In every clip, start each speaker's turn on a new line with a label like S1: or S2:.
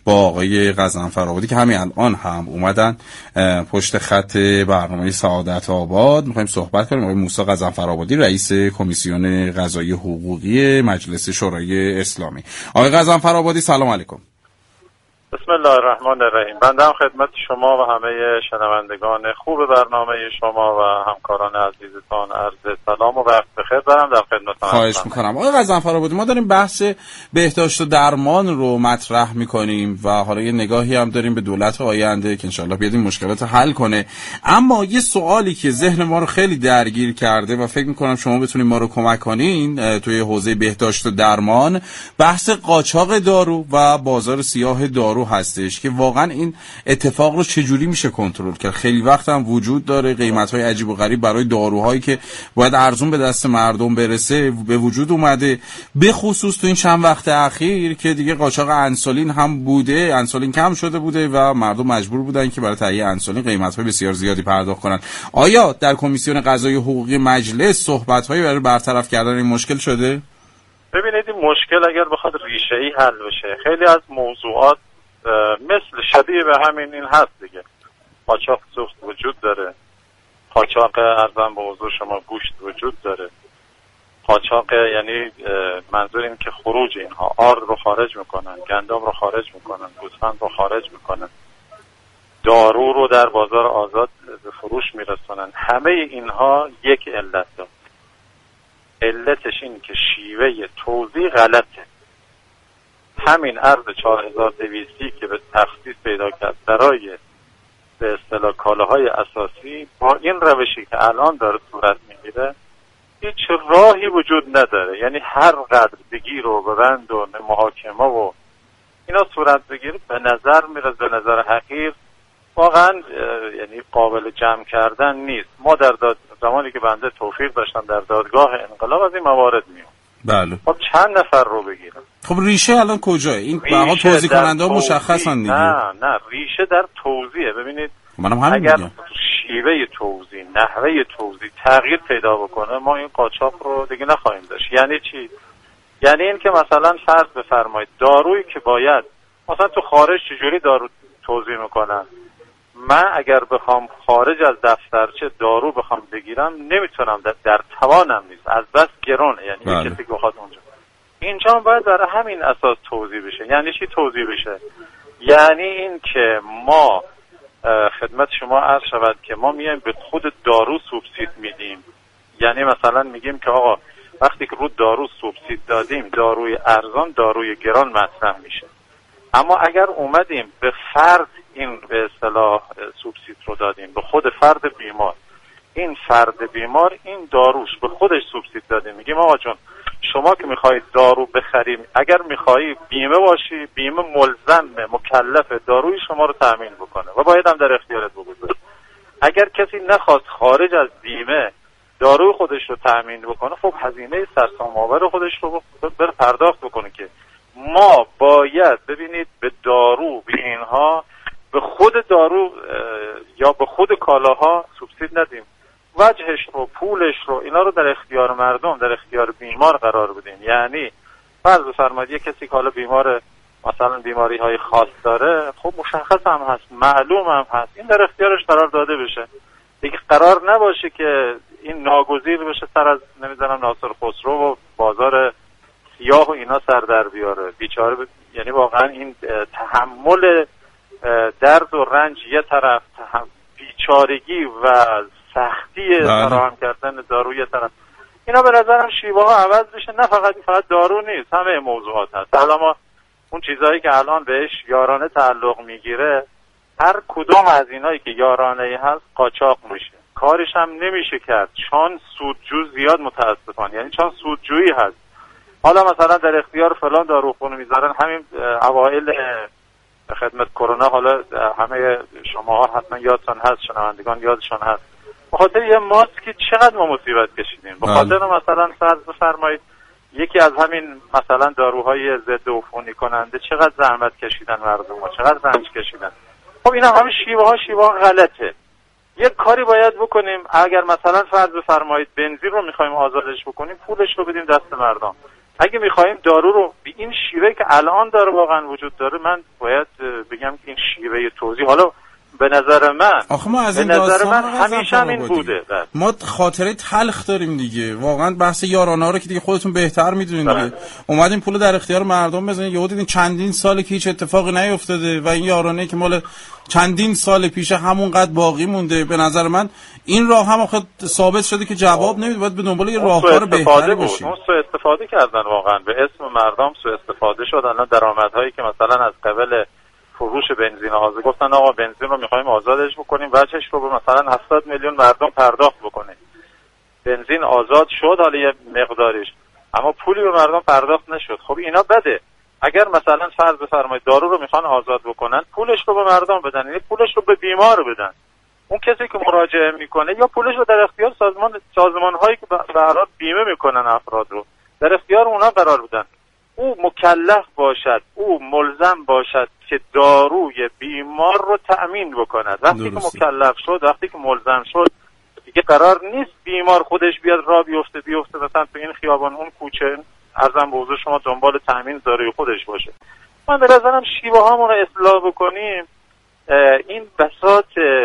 S1: با آقای غضنفرآبادی که همین الان هم اومدن پشت خط برنامه سعادت آباد. میخوایم صحبت کنیم. آقای موسی غضنفرآبادی رئیس کمیسیون قضایی حقوقی مجلس شورای اسلامی. آقای غضنفرآبادی سلام علیکم.
S2: بسم الله الرحمن الرحیم. بنده هم خدمت شما و همه شنوندگان خوب برنامه شما و همکاران عزیزتان عرض سلام و وقت بخیر دارم. در خدمتتون.
S1: خواهش میکنم. آقای غضنفرآبادی، ما داریم بحث بهداشت و درمان رو مطرح میکنیم و حالا یه نگاهی هم داریم به دولت آینده که انشالله بیاد این مشکلات حل کنه. اما یه سوالی که ذهن ما رو خیلی درگیر کرده و فکر میکنم شما بتونید ما رو کمک کنین توی حوزه بهداشت و درمان، بحث قاچاق دارو و بازار سیاه دارو هستش که واقعا این اتفاق رو چجوری میشه کنترل کرد. خیلی وقت هم وجود داره قیمت‌های عجیب و غریب برای داروهایی که باید ارزون به دست مردم برسه به وجود اومده، به خصوص تو این چند وقت اخیر که دیگه قاچاق انسولین هم بوده، انسولین کم شده بوده و مردم مجبور بودن که برای تهیه انسولین قیمت‌های بسیار زیادی پرداخت کنن. آیا در کمیسیون قضایی حقوقی مجلس صحبت‌هایی برای برطرف کردن این مشکل شده؟
S2: ببینید این مشکل اگر بخواد ریشه‌ای حل بشه، خیلی از موضوعات مثل شبیه به همین این هست دیگه. قاچاق سوخت وجود داره، قاچاق ارزان به حضور شما گوشت وجود داره، قاچاق یعنی منظور این که خروج اینها آرد رو خارج میکنن، گندم رو خارج میکنن، گوسفند رو خارج میکنن، دارو رو در بازار آزاد به فروش میرسونن. همه اینها یک علت داره. علتش این که شیوه توزیع غلطه. همین ارز 4200 که به تخصیص پیدا کرد برای به اصطلاح کالاهای اساسی، با این روشی که الان داره صورت میگیره هیچ راهی وجود نداره. یعنی هر قدر بگیر و ببند و محاکمه و اینا صورت بگیره به نظر میرسه، به نظر حقیر واقعا یعنی قابل جمع کردن نیست. ما در زمانی که بنده توفیق داشتم در دادگاه انقلاب از این موارد میام.
S1: بله.
S2: خب چند نفر رو بگیرم؟
S1: خب ریشه الان کجاه؟ این بها توضیح کننده ها مشخصن دیگه.
S2: نه ریشه در توزیعه. ببینید اگر شیوه توزیع، نحوه توزیع تغییر پیدا بکنه ما این قاچاق رو دیگه نخواهیم داشت. یعنی چی؟ یعنی این که مثلا فرض بفرمایید دارویی که باید مثلا تو خارج چجوری دارو توزیع میکنن، من اگر بخوام خارج از دفترچه دارو بخوام بگیرم نمیتونم، در توانم نیست، از بس گرونه. یعنی کسی که بخواد اونجا، اینجا باید برای همین اساس توزیع بشه. یعنی چی توزیع بشه؟ یعنی این که ما خدمت شما عرض شود که ما میایم به خود دارو سوبسید میدیم. یعنی مثلا میگیم که آقا وقتی که رو دارو سوبسید دادیم، داروی ارزان داروی گران مطرح میشه. اما اگر اومدیم به فرد این به اصطلاح سوبسید رو دادیم، به خود فرد بیمار، این فرد بیمار این داروش به خودش سوبسید دادیم، میگیم آقا جون شما که میخواهید دارو بخریم، اگر میخواهی بیمه باشی، بیمه ملزم مکلف داروی شما رو تأمین بکنه و باید هم در اختیارت بگذاره. اگر کسی نخواست خارج از بیمه داروی خودش رو تأمین بکنه، خب هزینه سرسام‌آور خودش رو بر پرداخت بکنه. که ما باید ببینید به دارو به اینها، به خود دارو یا به خود کالاها سوبسید ندیم، وجهش رو، پولش رو، اینا رو در اختیار مردم، در اختیار بیمار قرار بدیم. یعنی فرض بفرمایید یک کسی حالا بیمار مثلا بیماری های خاص داره، خب مشخص هم هست، معلوم هم هست، این در اختیارش قرار داده بشه دیگه. قرار نباشه که این ناگزیر بشه سر از نمیدونم ناصر خسرو و بازار سیاه و اینا سر در بیاره بیچاره. یعنی واقعا این تحمل درد و رنج یه طرف، بیچارگی و سختی فراهم کردن دارو یه طرف، اینا به نظرم شیوه ها عوض بشه. نه فقط دارو نیست، همه موضوعات هست. حالا ما اون چیزهایی که الان بهش یارانه تعلق میگیره، هر کدوم از اینایی که یارانه هست قاچاق میشه، کارش هم نمیشه کرد چون سودجو زیاد متاسفانه، یعنی چون سودجویی هست. حالا مثلا در اختیار فلان داروخونه میذارن. همین اوایل خدمت کرونا، حالا همه شماها حتما یادتون هست، شنوندگان یادشون هست، به خاطر یه ماسک چقدر ما مصیبت کشیدیم. به خاطر مثلا فرض بفرمایید یکی از همین مثلا داروهای ضد عفونی کننده چقدر زحمت کشیدن مردم ها، چقدر رنج کشیدن. خب اینا همه شیوه ها غلطه. یک کاری باید بکنیم. اگر مثلا فرض بفرمایید بنزین رو میخوایم آزادش بکنیم، پولش رو بدیم دست مردم. اگه میخوایم دارو رو به این شیوه که الان داره واقعا وجود داره، من باید بگم که این شیوه توزیع، حالا به نظر من
S1: به نظر من
S2: همیشه این بوده.
S1: ما خاطره تلخ داریم دیگه، واقعا بحث یارانه رو که دیگه خودتون بهتر میدونین دیگه. اومدین پول در اختیار مردم بزنین، یهو دیدین چندین ساله که هیچ اتفاقی نیفتاده و این یارانه که مال چندین سال پیش همونقدر باقی مونده. به نظر من این راه هم آخه ثابت شده که جواب نمیده، باید به دنبال یه راهکار بهتری باشیم.
S2: اون سوء استفاده کردن واقعا، به اسم مردم سوء استفاده شد. الان درآمدهایی که مثلا از قبل فروش بنزین آزاد گفتن آقا بنزین رو می‌خوایم آزادش بکنیم، وجهش رو به مثلا 70 میلیون مردم پرداخت بکنه. بنزین آزاد شد حالا یه مقداریش، اما پولی به مردم پرداخت نشد. خب اینا بده. اگر مثلا فرض بفرمایید دارو رو میخوان آزاد بکنن، پولش رو به مردم بدن، یعنی پولش رو به بیمار بدن. اون کسی که مراجعه میکنه یا پولش رو در اختیار سازمان‌هایی که به هر حال بیمه میکنن افراد رو در اختیار اونها قرار بدن. او مکلف باشد، او ملزم باشد که داروی بیمار رو تأمین بکند. وقتی که مکلف شد، وقتی که ملزم شد، دیگه قرار نیست بیمار خودش بیاد راه بیفته مثلا تو این خیابان اون کوچه ارزم به حضور شما دنبال تأمین داروی خودش باشه. من به نظرم شیوه هامون رو اصلاح بکنیم، این بساط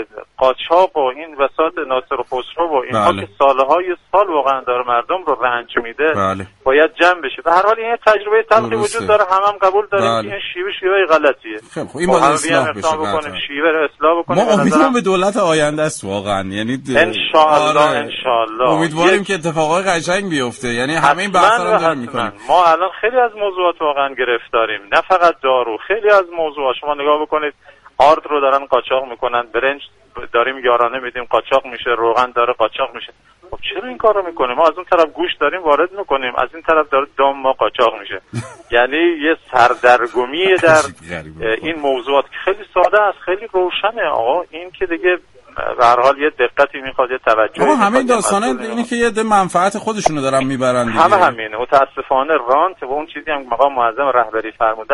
S2: قاچاق و این بساط ناصر و خسرو و اینها که سالهای سال واقعا داره مردم رو رنج میده باید جمع بشه. به هر حال این تجربه تلخی وجود داره، هم قبول داریم که این شیوه غلطیه.
S1: خب این باید اصلاح بشه،
S2: شیوه رو اصلاح بکنیم.
S1: ما امیدواریم به دولت آینده است واقعا، یعنی
S2: ان شاءالله
S1: امیدواریم که اتفاقای قشنگ بیفته. یعنی همه این بحثا رو داریم میکنیم.
S2: ما الان خیلی از موضوعات واقعا گرفتاریم، نه فقط دارو، خیلی از موضوعات. شما نگاه بکنید آرد رو دارن قاچاق میکنن، برنج داریم یارانه میدیم قاچاق میشه، روغن داره قاچاق میشه. خب چرا این کارو میکنیم؟ ما از اون طرف گوشت داریم وارد میکنیم، از این طرف داره دام ما قاچاق میشه. یعنی یه سردرگمی در این موضوعات که خیلی ساده است، خیلی روشنه. آقا این که دیگه به هر حال یه دقتی میخواد، یه توجهی.
S1: آقا همین داستانه اینه که یه منفعت خودشونو دارن میبرن دیگه.
S2: همینه. متاسفانه رانت و اون چیزی هم مقام معظم رهبری فرمودن،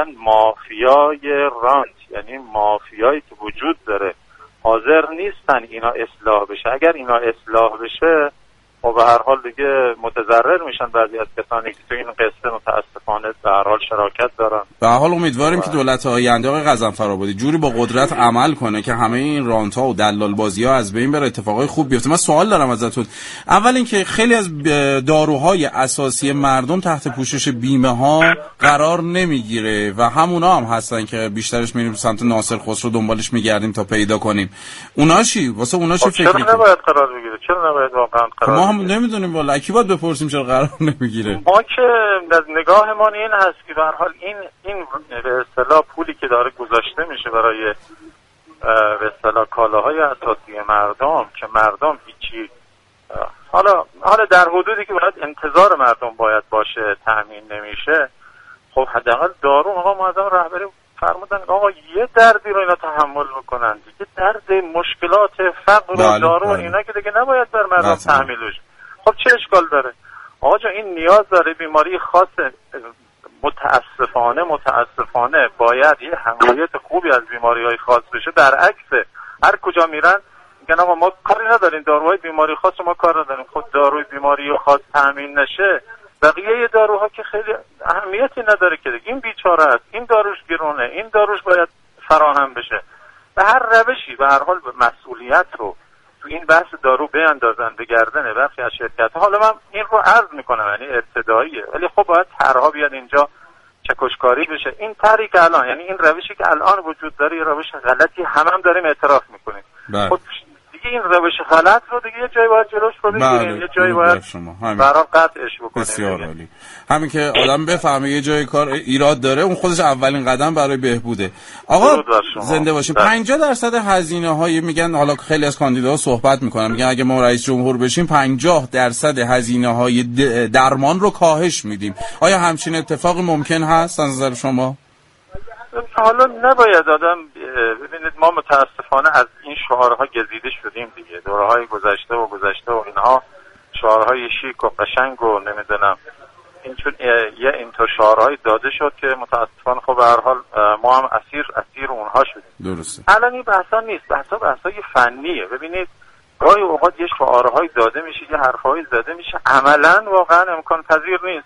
S2: مافیای رانت، یعنی مافیایی که وجود داره حاضر نیستن اینا اصلاح بشه. اگر اینا اصلاح بشه و به هر حال دیگه متضرر میشن بعضی از کسانی که تو این قصه متاسفانه به هر حال شراکت دارن.
S1: به هر حال امیدواریم که دولت آینده آقای غضنفرآبادی جوری با قدرت عمل کنه که همه این رانت‌ها و دلال بازی‌ها از بین بره، اتفاقای خوب بیفته. من سوال دارم ازتون. اول اینکه خیلی از داروهای اساسی مردم تحت پوشش بیمه‌ها قرار نمیگیره و همونا هم هستن که بیشترش میریم سمت ناصر خسرو دنبالش میگردیم تا پیدا کنیم. اونا چی؟ واسه اونا چه فکری؟
S2: چرا نباید قرار بگیره؟ چرا نباید واقعا قرار؟
S1: ما هم نمیدونیم والا، کی باید بپرسیم چرا قرار نمیگیره؟
S2: ما که از نگاه ما این هست که به هر حال این به اصطلاح پولی که داره گذاشته میشه برای به اصطلاح کالاهای اساسی مردم که مردم هیچی حالا در حدودی که باید انتظار مردم باید باشه تامین نمیشه. خب حداقل دارو آقا معظم رهبری فرمودن آقا یه دردی رو اینا تحمل بکنن دیگه، درد مشکلات فقر و دارو اینا که دیگه نباید بر مردم تحمیل بشه. خب چه اشکال داره؟ آقا جان این نیاز داره، بیماری خاص، متاسفانه باید یه حمایت خوبی از بیماری‌های خاص بشه. برعکس هر کجا میرن میگن آقا ما کاری نداریم، داروهای بیماری خاص ما کار نداریم. خود داروی بیماری خاص تامین نشه بقیه داروها که خیلی اهمیتی نداره که این بیچاره است، این داروش گرونه، این داروش باید فراهم بشه. به هر روشی به هر حال مسئولیت رو تو این بحث دارو بیاندازن به گردن برخی از شرکت‌ها. حالا من این رو عرض میکنم یعنی ابتداییه، ولی خب باید طرح‌ها بیاد اینجا چکشکاری بشه. این طرحی که الان یعنی این روشی که الان وجود داره یه روش غلطی هم داریم اعتراف میکنیم. خب دیگه این روش غلط رو دیگه یه جایی باید جلوش رو بگیریم، یه جایی باید برای قطعش بکنیم.
S1: بسیار عالی. همین که آدم بفهمه یه جای کار ایراد داره اون خودش اولین قدم برای بهبوده. آقا زنده باشیم. 50% هزینه‌های میگن، حالا خیلی از کاندیداها صحبت میکنن میگن اگه ما رئیس جمهور بشیم 50% هزینه‌های درمان رو کاهش میدیم. آیا همچین اتفاقی ممکن هست از نظر شما؟
S2: حالا نباید آدم ببینید ما متاسفانه از این شعارها گزیده شدیم دیگه. دوره‌های گذشته و اینها شعارهای شیک و قشنگ و نمیدونم این چون اینطور شعارهایی داده شد که متاسفانه خب به هر حال ما هم اسیر اونها شدیم.
S1: درسته.
S2: الان این بحثا نیست، بحثای فنیه. ببینید گاهی اوقات یه شعارهایی داده میشه، یه حرفایی زده میشه، عملاً واقعا امکان پذیر نیست.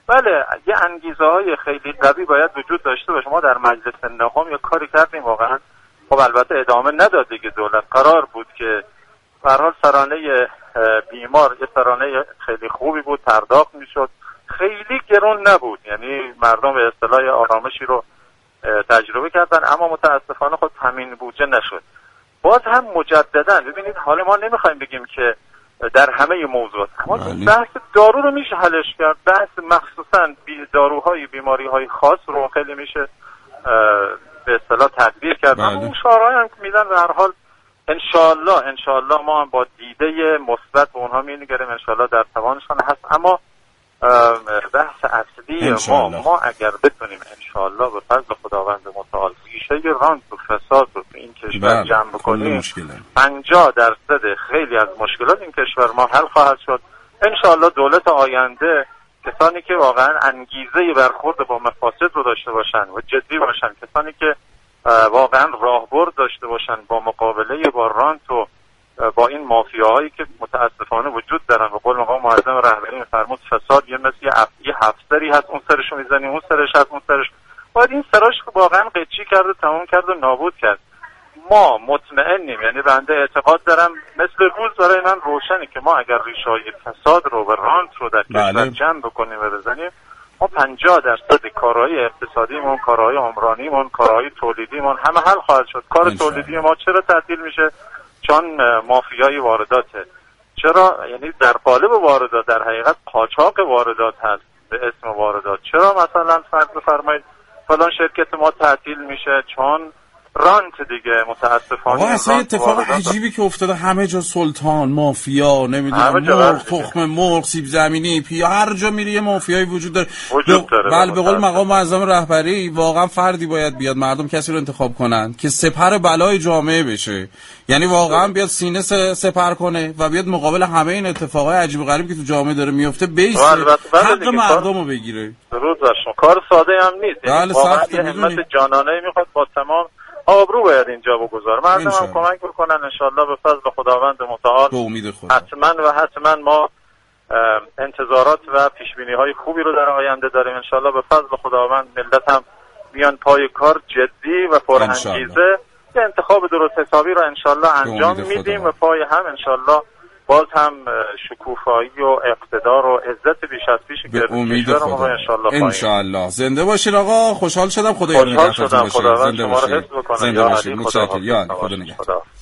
S2: بله یه انگیزه های خیلی قوی باید وجود داشته باشه. ما در مجلس نهم یه کاری کردیم واقعا، خب البته ادامه نداد دیگه. دولت قرار بود که به هر حال سرانه بیمار یه سرانه خیلی خوبی بود، پرداخت میشد، خیلی گرون نبود، یعنی مردم به اصطلاح آرامشی رو تجربه کردن، اما متاسفانه خود تامین بودجه نشد. باز هم مجددا ببینید، حالا ما نمیخوایم بگیم که در همه موضوعات، اما بحث دارو رو میشه حلش کرد. بحث مخصوصا داروهای بیماری‌های خاص رو خیلی میشه به اصطلاح تدبیر کرد. اون شعارهایی هم که میدن به هر حال انشالله ما هم با دیده مثبت به اونها می‌نگریم، انشالله در توانشان هست. اما بحث اصلی ما اگر بتونیم انشالله به فضل خداوند متعال ریشه رانت و فساد رو این کشور جمع بکنیم، 50% خیلی از مشکلات این کشور ما حل خواهد شد. انشالله دولت آینده کسانی که واقعا انگیزه برخورد با مفاسد رو داشته باشن و جدی باشن، کسانی که واقعا راهبرد داشته باشن با مقابله با رانت و با این مافیاهایی که متاسفانه وجود دارن. و قول مقام معظم رهبری می‌فرمود فساد یه مثل یه هفتری هست، اون سرشو میزنی اون سرش هست، اون سرش باید این سراش واقعا قیچی کرد و تموم کرد و نابود کرد. ما مطمئنیم، یعنی بنده اعتقاد دارم مثل روز برای من روشنه که ما اگر ریشه‌های فساد رو و رانت رو در کشور جمع بکنیم و بزنیم، ما 50% کارهای اقتصادیمون، کارهای عمرانیمون، کارهای تولیدیمون همه حل خواهد شد. کار تولیدی ما چرا تعطیل میشه؟ چون مافیای وارداته. چرا؟ یعنی در قالب واردات در حقیقت قاچاق واردات هست به اسم واردات. چرا مثلا فرض بفرمایید فلان شرکت ما تعطیل میشه؟ چون رانت دیگه متاسفانه.
S1: اصلا اتفاق عجیبی که افتاده، همه جا سلطان، مافیا، نمیدونم مرغ، تخم مرغ، سیب زمینی، پیا، هر جا میری یه مافیایی وجود داره. بله به قول مقام معظم رهبری واقعا فردی باید بیاد، مردم کسی رو انتخاب کنن که سپر بلای جامعه بشه، یعنی واقعا بیاد سینه سپر کنه و بیاد مقابل همه این اتفاقای عجیب و غریبی که تو جامعه داره میفته بیسته، حق مردم رو بگیره.
S2: درود بر شما. کار ساده هم نیست، یعنی واقعا یه همت جانانه میخواد، با تمام آبرو باید اینجا بگذاره. مردم هم کمک بکنن انشالله به فضل خداوند متعال.
S1: به امید خدا
S2: حتما ما انتظارات و پیشبینی های خوبی رو در آینده داریم. انشالله به فضل خداوند ملت هم میان پای کار جدی و پرانگیزه، یه انتخاب درست حسابی رو انشالله انجام میدیم و پای هم انشالله باز هم شکوفایی و اقتدار و عزت بیش از پیش
S1: به امید خدا انشالله. زنده باشین آقا، خوشحال شدم. خدا نگهدارتون باشه. زنده باشین. متشکرم. خدا نگهدار.